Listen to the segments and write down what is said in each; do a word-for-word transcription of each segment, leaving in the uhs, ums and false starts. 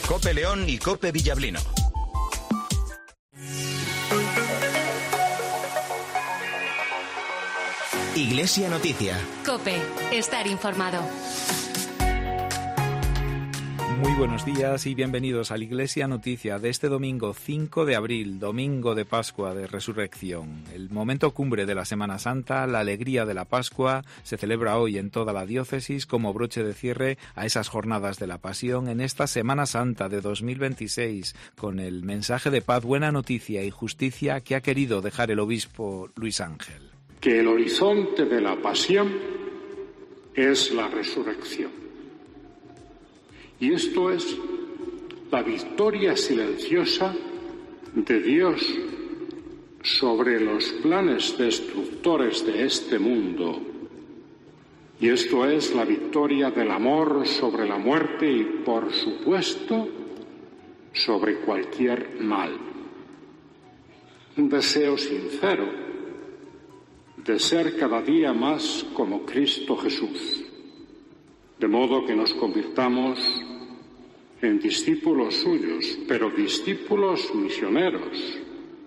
COPE León y COPE Villablino. Iglesia Noticia. COPE. Estar informado. Muy buenos días y bienvenidos a la Iglesia Noticia de este domingo cinco de abril, domingo de Pascua de Resurrección. El momento cumbre de la Semana Santa, la alegría de la Pascua, se celebra hoy en toda la diócesis como broche de cierre a esas jornadas de la Pasión en esta Semana Santa de dos mil veintiséis, con el mensaje de paz, buena noticia y justicia que ha querido dejar el obispo Luis Ángel. Que el horizonte de la Pasión es la resurrección. Y esto es la victoria silenciosa de Dios sobre los planes destructores de este mundo. Y esto es la victoria del amor sobre la muerte y, por supuesto, sobre cualquier mal. Un deseo sincero de ser cada día más como Cristo Jesús, de modo que nos convirtamos en discípulos suyos, pero discípulos misioneros,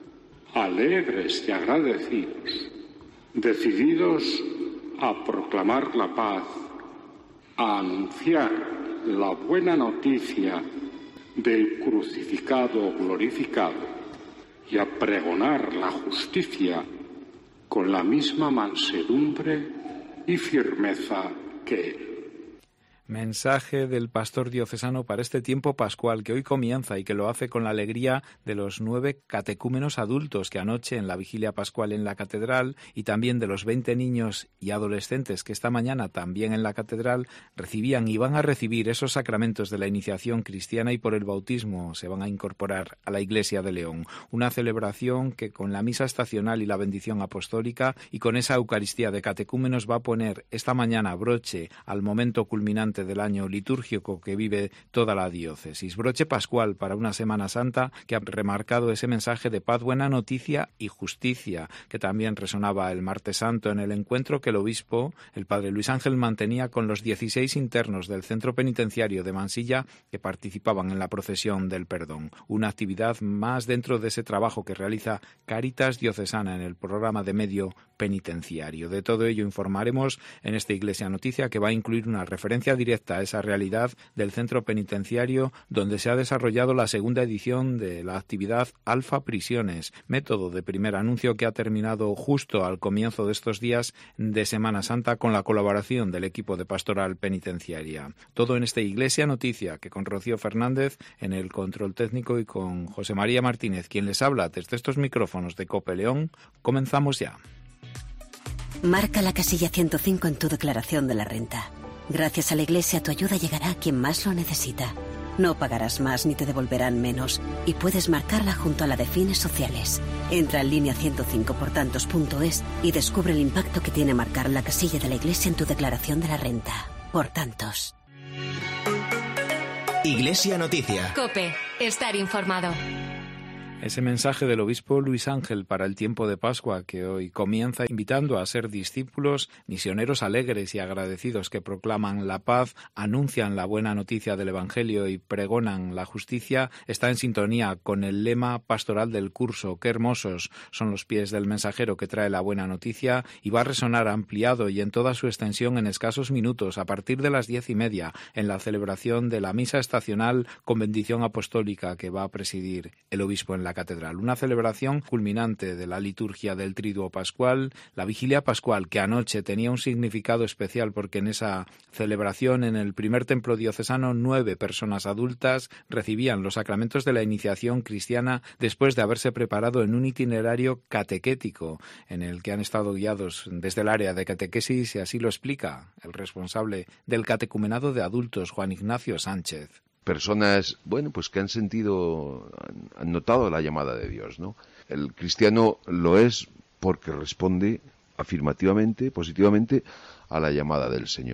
alegres y agradecidos, decididos a proclamar la paz, a anunciar la buena noticia del crucificado glorificado y a pregonar la justicia con la misma mansedumbre y firmeza que él. Mensaje del pastor diocesano para este tiempo pascual que hoy comienza y que lo hace con la alegría de los nueve catecúmenos adultos que anoche en la vigilia pascual en la catedral y también de los veinte niños y adolescentes que esta mañana también en la catedral recibían y van a recibir esos sacramentos de la iniciación cristiana y por el bautismo se van a incorporar a la Iglesia de León. Una celebración que con la misa estacional y la bendición apostólica y con esa Eucaristía de catecúmenos va a poner esta mañana broche al momento culminante del año litúrgico que vive toda la diócesis. Broche pascual para una Semana Santa que ha remarcado ese mensaje de paz, buena noticia y justicia, que también resonaba el martes santo en el encuentro que el obispo, el padre Luis Ángel, mantenía con los dieciséis internos del centro penitenciario de Mansilla que participaban en la procesión del perdón. Una actividad más dentro de ese trabajo que realiza Cáritas Diocesana en el programa de medio penitenciario. De todo ello informaremos en esta Iglesia Noticia, que va a incluir una referencia directa a esa realidad del centro penitenciario donde se ha desarrollado la segunda edición de la actividad Alfa Prisiones, método de primer anuncio que ha terminado justo al comienzo de estos días de Semana Santa con la colaboración del equipo de pastoral penitenciaria. Todo en esta Iglesia Noticia, que con Rocío Fernández en el control técnico y con José María Martínez, quien les habla desde estos micrófonos de COPE León, comenzamos ya. Marca la casilla ciento cinco en tu declaración de la renta. Gracias a la Iglesia, tu ayuda llegará a quien más lo necesita. No pagarás más ni te devolverán menos y puedes marcarla junto a la de fines sociales. Entra en línea ciento cinco por tantos punto es y descubre el impacto que tiene marcar la casilla de la Iglesia en tu declaración de la renta. Por tantos. Iglesia Noticia. COPE. Estar informado. Ese mensaje del obispo Luis Ángel para el tiempo de Pascua que hoy comienza invitando a ser discípulos, misioneros alegres y agradecidos que proclaman la paz, anuncian la buena noticia del Evangelio y pregonan la justicia, está en sintonía con el lema pastoral del curso. Qué hermosos son los pies del mensajero que trae la buena noticia y va a resonar ampliado y en toda su extensión en escasos minutos a partir de las diez y media en la celebración de la misa estacional con bendición apostólica que va a presidir el obispo en la catedral. Una celebración culminante de la liturgia del Triduo Pascual, la vigilia pascual que anoche tenía un significado especial porque en esa celebración en el primer templo diocesano nueve personas adultas recibían los sacramentos de la iniciación cristiana después de haberse preparado en un itinerario catequético en el que han estado guiados desde el área de catequesis y así lo explica el responsable del catecumenado de adultos, Juan Ignacio Sánchez. Personas, bueno, pues que han sentido, han, han notado la llamada de Dios, ¿no? El cristiano lo es porque responde afirmativamente, positivamente, a la llamada del Señor.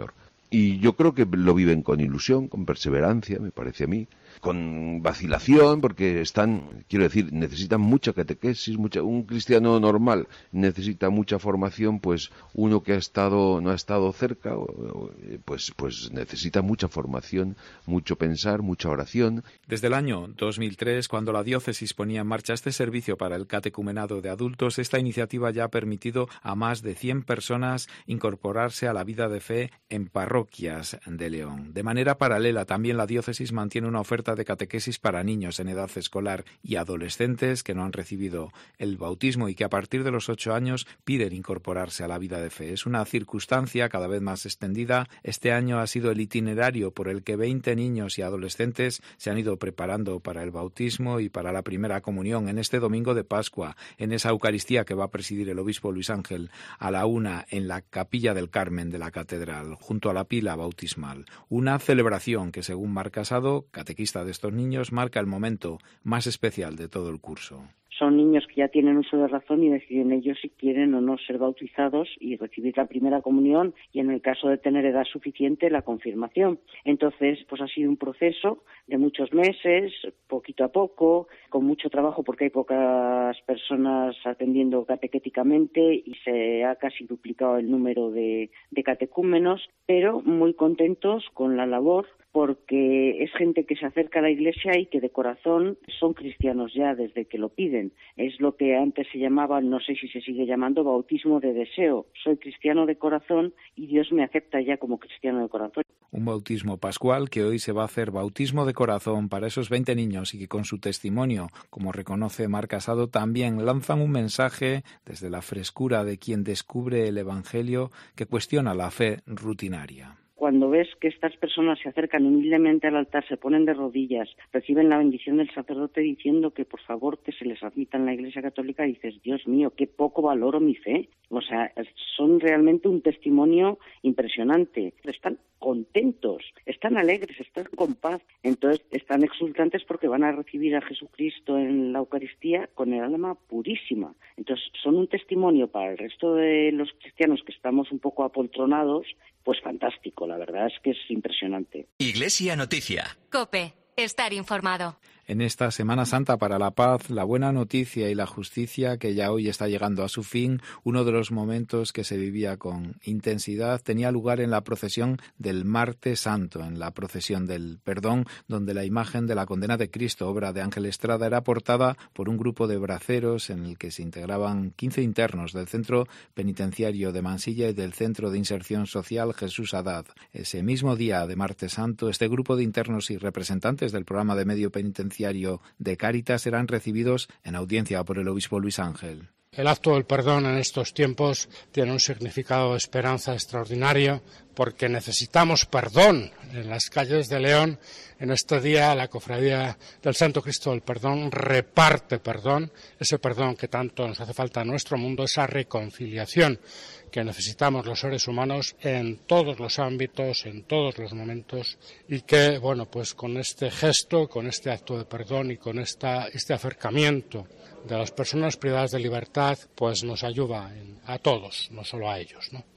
Y yo creo que lo viven con ilusión, con perseverancia, me parece a mí, con vacilación, porque están, quiero decir, necesitan mucha catequesis, mucha, un cristiano normal necesita mucha formación, pues uno que ha estado, no ha estado cerca, pues, pues necesita mucha formación, mucho pensar, mucha oración. Desde el año dos mil tres, cuando la diócesis ponía en marcha este servicio para el catecumenado de adultos, esta iniciativa ya ha permitido a más de cien personas incorporarse a la vida de fe en parroquias de León. De manera paralela, también la diócesis mantiene una oferta de catequesis para niños en edad escolar y adolescentes que no han recibido el bautismo y que a partir de los ocho años piden incorporarse a la vida de fe. Es una circunstancia cada vez más extendida. Este año ha sido el itinerario por el que veinte niños y adolescentes se han ido preparando para el bautismo y para la primera comunión en este domingo de Pascua, en esa Eucaristía que va a presidir el obispo Luis Ángel a la una en la Capilla del Carmen de la Catedral, junto a la pila bautismal. Una celebración que, según Mar Casado, catequista de estos niños, marca el momento más especial de todo el curso. Son niños que ya tienen uso de razón y deciden ellos si quieren o no ser bautizados y recibir la primera comunión y, en el caso de tener edad suficiente, la confirmación. Entonces, pues ha sido un proceso de muchos meses, poquito a poco, con mucho trabajo porque hay pocas personas atendiendo catequéticamente y se ha casi duplicado el número de, de catecúmenos, pero muy contentos con la labor porque es gente que se acerca a la Iglesia y que de corazón son cristianos ya desde que lo piden. Es lo que antes se llamaba, no sé si se sigue llamando, bautismo de deseo. Soy cristiano de corazón y Dios me acepta ya como cristiano de corazón. Un bautismo pascual que hoy se va a hacer bautismo de corazón para esos veinte niños y que con su testimonio, como reconoce Mar Casado, también lanzan un mensaje desde la frescura de quien descubre el Evangelio que cuestiona la fe rutinaria. Cuando ves que estas personas se acercan humildemente al altar, se ponen de rodillas, reciben la bendición del sacerdote diciendo que por favor que se les admita en la Iglesia Católica, dices, Dios mío, qué poco valoro mi fe. O sea, son realmente un testimonio impresionante. Están contentos, están alegres, están con paz. Entonces están exultantes porque van a recibir a Jesucristo en la Eucaristía con el alma purísima. Entonces son un testimonio para el resto de los cristianos que estamos un poco apoltronados, pues fantástico, la verdad es que es impresionante. Iglesia Noticia. COPE, estar informado. En esta Semana Santa para la Paz, la buena noticia y la justicia, que ya hoy está llegando a su fin, uno de los momentos que se vivía con intensidad tenía lugar en la procesión del Martes Santo, en la procesión del Perdón, donde la imagen de la condena de Cristo, obra de Ángel Estrada, era portada por un grupo de braceros en el que se integraban quince internos del Centro Penitenciario de Mansilla y del Centro de Inserción Social Jesús Haddad. Ese mismo día de Martes Santo, este grupo de internos y representantes del programa de medio penitenciario de Cáritas serán recibidos en audiencia por el obispo Luis Ángel. El acto del perdón en estos tiempos tiene un significado de esperanza extraordinario porque necesitamos perdón. En las calles de León, en este día, la Cofradía del Santo Cristo del Perdón reparte perdón, ese perdón que tanto nos hace falta en nuestro mundo, esa reconciliación que necesitamos los seres humanos en todos los ámbitos, en todos los momentos, y que, bueno, pues con este gesto, con este acto de perdón y con esta, este acercamiento de las personas privadas de libertad, pues nos ayuda en, a todos, no solo a ellos, ¿no?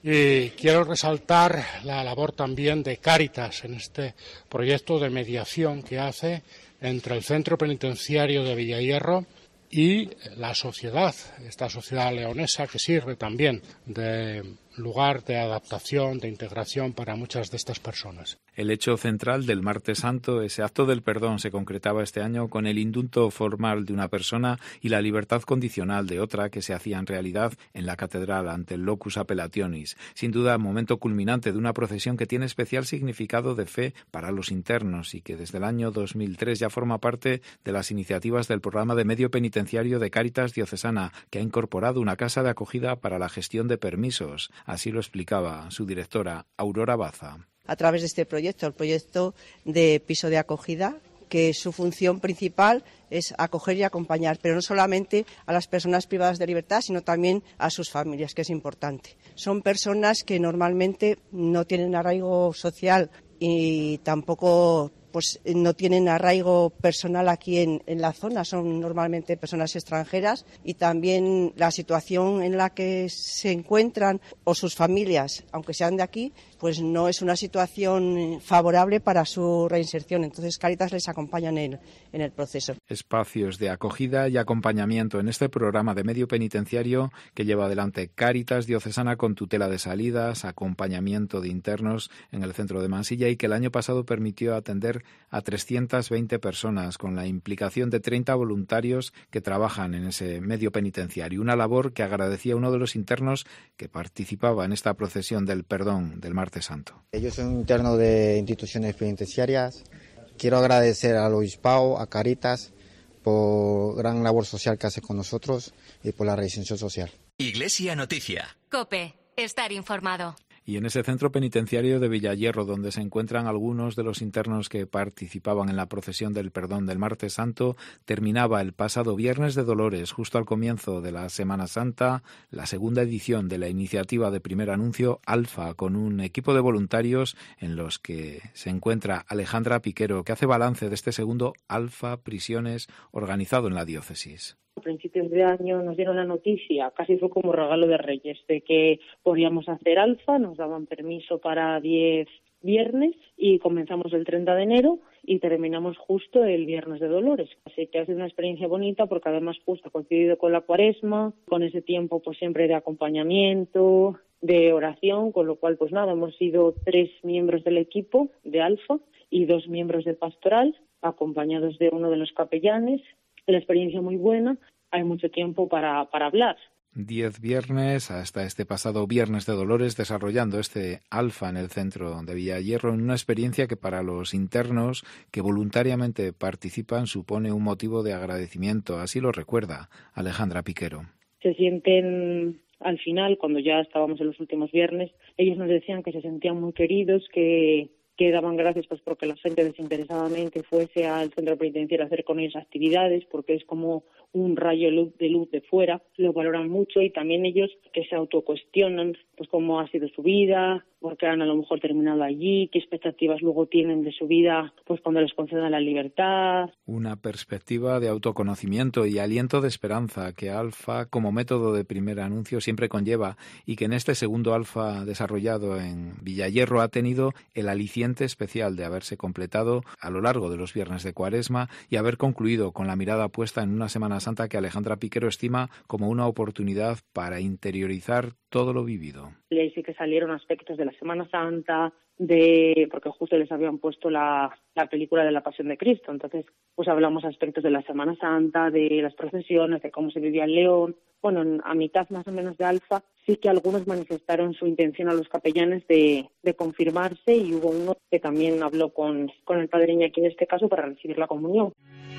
Y quiero resaltar la labor también de Cáritas en este proyecto de mediación que hace entre el Centro Penitenciario de Villahierro y la sociedad, esta sociedad leonesa que sirve también de lugar de adaptación, de integración para muchas de estas personas. El hecho central del Martes Santo, ese acto del perdón, se concretaba este año con el indulto formal de una persona y la libertad condicional de otra que se hacía en realidad en la catedral ante el locus appellationis. Sin duda, momento culminante de una procesión que tiene especial significado de fe para los internos y que desde el año dos mil tres ya forma parte de las iniciativas del programa de medio penitenciario de Cáritas Diocesana, que ha incorporado una casa de acogida para la gestión de permisos. Así lo explicaba su directora, Aurora Baza. A través de este proyecto, el proyecto de piso de acogida, que su función principal es acoger y acompañar, pero no solamente a las personas privadas de libertad, sino también a sus familias, que es importante. Son personas que normalmente no tienen arraigo social y tampoco pues no tienen arraigo personal aquí en, en la zona, son normalmente personas extranjeras, y también la situación en la que se encuentran o sus familias, aunque sean de aquí, pues no es una situación favorable para su reinserción. Entonces Cáritas les acompaña en el, en el proceso. Espacios de acogida y acompañamiento en este programa de medio penitenciario que lleva adelante Cáritas Diocesana con tutela de salidas, acompañamiento de internos en el centro de Mansilla, y que el año pasado permitió atender a trescientas veinte personas con la implicación de treinta voluntarios que trabajan en ese medio penitenciario. Una labor que agradecía uno de los internos que participaba en esta procesión del perdón del martes santo. Yo soy un interno de instituciones penitenciarias. Quiero agradecer al Obispado, a Cáritas, por gran labor social que hace con nosotros y por la reinserción social. Iglesia Noticia. COPE. Estar informado. Y en ese centro penitenciario de Villayerro, donde se encuentran algunos de los internos que participaban en la procesión del perdón del martes santo, terminaba el pasado Viernes de Dolores, justo al comienzo de la Semana Santa, la segunda edición de la iniciativa de primer anuncio Alfa, con un equipo de voluntarios en los que se encuentra Alejandra Piquero, que hace balance de este segundo Alfa Prisiones organizado en la diócesis. A principios de año nos dieron la noticia, casi fue como regalo de Reyes, de que podíamos hacer Alfa, nos daban permiso para diez viernes y comenzamos el treinta de enero y terminamos justo el Viernes de Dolores. Así que ha sido una experiencia bonita porque además justo ha coincidido con la Cuaresma, con ese tiempo pues siempre de acompañamiento, de oración, con lo cual pues nada, hemos sido tres miembros del equipo de Alfa y dos miembros de Pastoral, acompañados de uno de los capellanes. La experiencia muy buena, hay mucho tiempo para, para hablar. Diez viernes hasta este pasado Viernes de Dolores desarrollando este Alfa en el centro de Villayerro, en una experiencia que para los internos que voluntariamente participan supone un motivo de agradecimiento. Así lo recuerda Alejandra Piquero. Se sienten, al final, cuando ya estábamos en los últimos viernes, ellos nos decían que se sentían muy queridos, que... que daban gracias pues porque la gente desinteresadamente fuese al centro penitenciario a hacer con ellos actividades, porque es como un rayo de luz, de luz de fuera, lo valoran mucho, y también ellos que se autocuestionan pues cómo ha sido su vida, por qué han a lo mejor terminado allí, qué expectativas luego tienen de su vida pues cuando les concedan la libertad. Una perspectiva de autoconocimiento y aliento de esperanza que Alfa como método de primer anuncio siempre conlleva, y que en este segundo Alfa desarrollado en Villayerro ha tenido el aliciente especial de haberse completado a lo largo de los viernes de Cuaresma y haber concluido con la mirada puesta en una Semana Santa que Alejandra Piquero estima como una oportunidad para interiorizar todo lo vivido. Y ahí sí que salieron aspectos de la Semana Santa, de porque justo les habían puesto la, la película de la Pasión de Cristo, entonces pues hablamos aspectos de la Semana Santa, de las procesiones, de cómo se vivía en León. Bueno, a mitad más o menos de Alfa sí que algunos manifestaron su intención a los capellanes de, de confirmarse, y hubo uno que también habló con, con el padre Iñaki en este caso para recibir la comunión.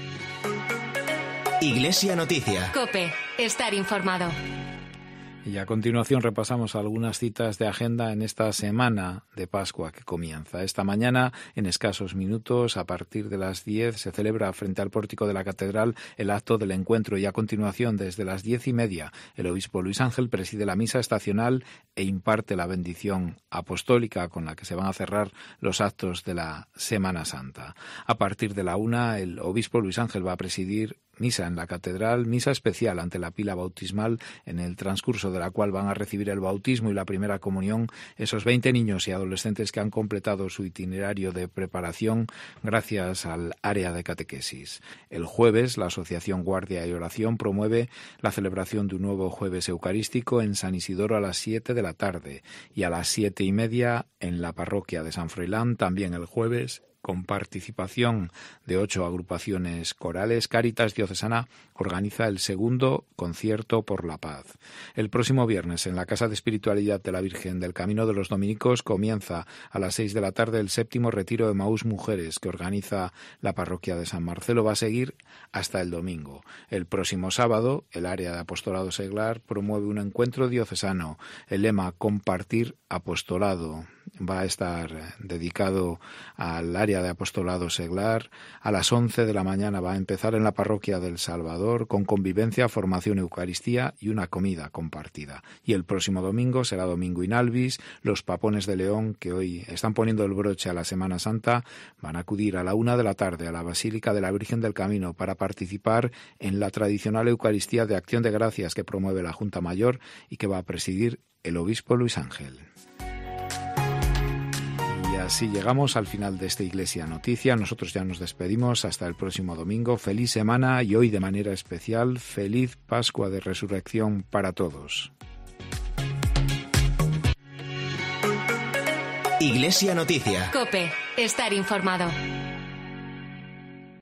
Iglesia Noticia. COPE. Estar informado. Y a continuación repasamos algunas citas de agenda en esta semana de Pascua que comienza. Esta mañana, en escasos minutos, a partir de las diez, se celebra frente al pórtico de la Catedral el acto del encuentro, y a continuación, desde las diez y media, el obispo Luis Ángel preside la misa estacional e imparte la bendición apostólica con la que se van a cerrar los actos de la Semana Santa. A partir de la una, el obispo Luis Ángel va a presidir misa en la Catedral, misa especial ante la pila bautismal, en el transcurso de la cual van a recibir el bautismo y la primera comunión esos veinte niños y adolescentes que han completado su itinerario de preparación gracias al área de catequesis. El jueves, la Asociación Guardia y Oración promueve la celebración de un nuevo jueves eucarístico en San Isidoro a las siete de la tarde, y a las siete y media en la parroquia de San Froilán, también el jueves, con participación de ocho agrupaciones corales, Cáritas Diocesana organiza el segundo concierto por la paz. El próximo viernes, en la Casa de Espiritualidad de la Virgen del Camino de los Dominicos, comienza a las seis de la tarde el séptimo retiro de Emaús Mujeres que organiza la parroquia de San Marcelo. Va a seguir hasta el domingo. El próximo sábado, el área de apostolado seglar promueve un encuentro diocesano. El lema: compartir apostolado. va a estar dedicado al área de apostolado seglar. A las once de la mañana va a empezar en la parroquia del Salvador con convivencia, formación, Eucaristía y una comida compartida. Y el próximo domingo será Domingo in Albis. Los Papones de León, que hoy están poniendo el broche a la Semana Santa, van a acudir a la una de la tarde a la Basílica de la Virgen del Camino para participar en la tradicional Eucaristía de Acción de Gracias que promueve la Junta Mayor y que va a presidir el obispo Luis Ángel. Y así llegamos al final de esta Iglesia Noticia. Nosotros ya nos despedimos hasta el próximo domingo. Feliz semana y hoy de manera especial, feliz Pascua de Resurrección para todos. Iglesia Noticia. COPE. Estar informado.